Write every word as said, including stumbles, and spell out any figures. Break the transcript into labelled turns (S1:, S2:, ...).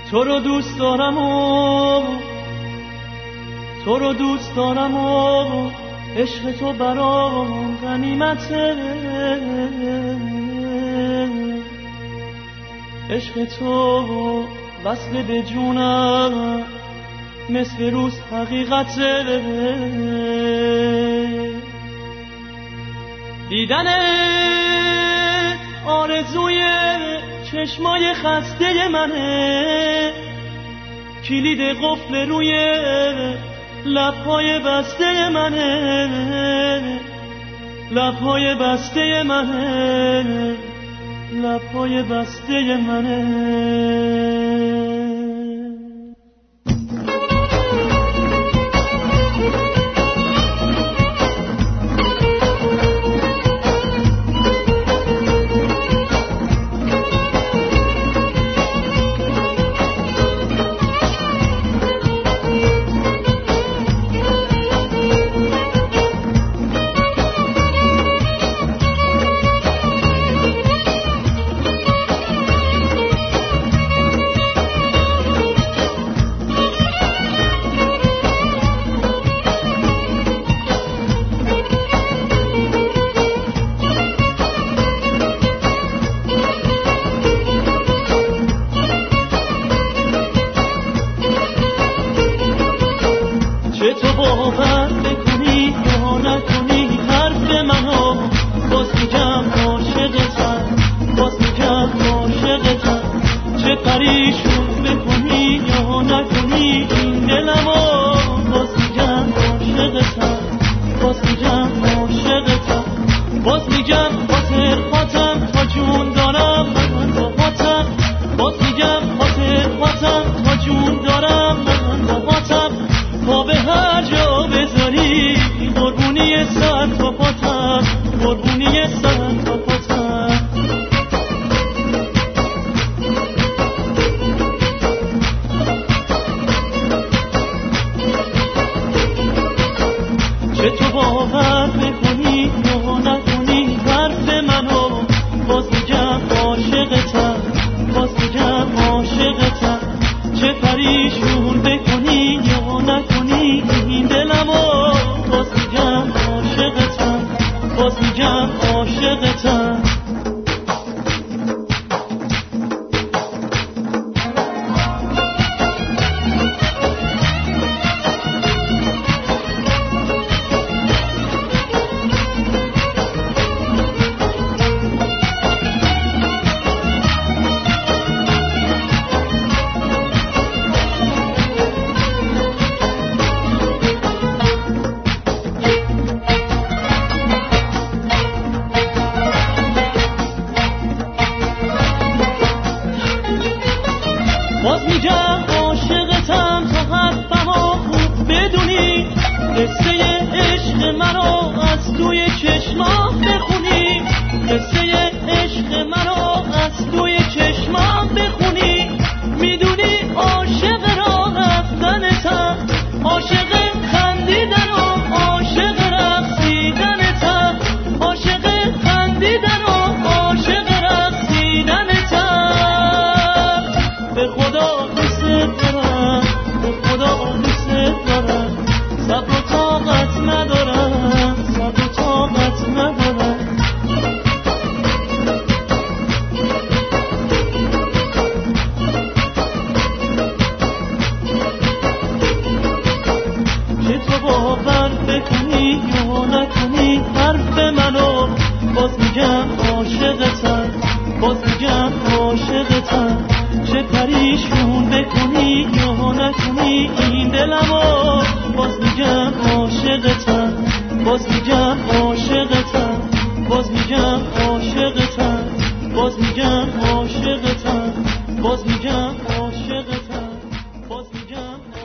S1: تو رو دوست دارم و تو رو دوست دارم و عشق تو برام غنیمته، عشق تو وصل به جونم مثل روز حقیقته. دیدن آرزوی چشمای خسته منه، کلید قفل روی لبهای بسته منه، لبهای بسته منه، لبهای بسته منه. چه تو باور بکنی یا نکنی حرف منو، باز میگم عاشقتم، باز میگم عاشقتم. چه پریشون بکنی یا نکنی این دلمو، باز میگم عاشقتم، باز میگم عاشقتم. باز میگم خاطر خاطم تا جون دارم من با خاطم، باز میگم خاطر خاطم تا جون دارم من با خاطم. پا به هر جا بذاری قربونی سر تا پاتم، قربونی سر تا پاتم. چه تو باور بکنی یا نکنی حرف منو، باز میگم عاشقتم، باز میگم عاشقتم. چه پریشون بکنی یا نکنی این دلمو، باز میگم عاشقتم، باز میگم عاشقتم. باز میگم عاشقتم تا حرفمو خوب بدونی، قصه عشق منو از توی چشمام بخونی، قصه عشق منو از توی چشمام بخونی. میدونی عاشق راه رفتنتم، عاشق خندیدن و عاشق رقصیدنتم، عاشق خندیدن و عاشق رقصیدنتم. به خدا دوست دارم، به خدا دوست دارم. صبر و طاقت ندارم، صبر و طاقت ندارم. چه تو باور بکنی یا نکنی حرف منو، باز میگم عاشقتم، باز میگم عاشقتم. چه پریشون بکنی یا نکنی این دلمو، باز میگم عاشقتم، باز میگم عاشقتم، باز میگم عاشقتم، باز میگم عاشقتم، باز میگم عاشقتم، باز میگم